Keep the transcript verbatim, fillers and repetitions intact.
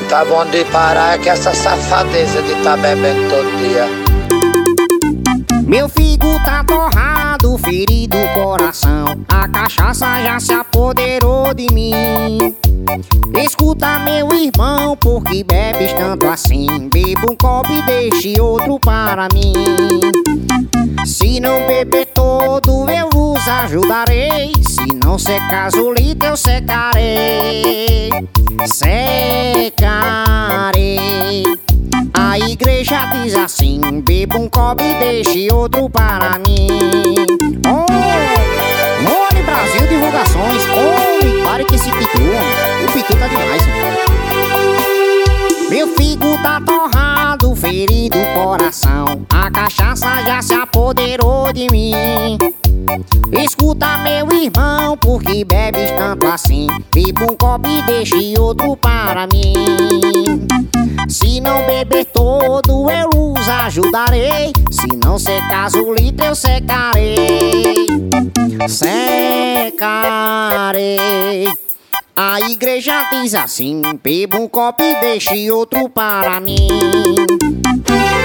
Tá bom de parar que essa safadeza de tá bebendo todo dia. Meu figo tá torrado, ferido o coração. A cachaça já se apoderou de mim. Escuta, meu irmão, por que bebes tanto assim? Beba um copo e deixe outro para mim. Se não beber todo, eu vos ajudarei. Se não secar o litro, eu secarei. Secarei. A igreja diz assim: beba um copo e deixe outro para mim. Oh, Mole Brasil Divulgações. Homem, pare que esse pitu, o pitu tá demais. Meu figo tá torrado, ferido o coração. A cachaça já se apoderou de mim. Escuta, meu irmão, por que bebes tanto assim? Beba um copo e deixe outro para mim. Se não beber todo, eu os ajudarei. Se não secar o litro, eu secarei. Secarei. A igreja diz assim: beba um copo e deixe outro para mim.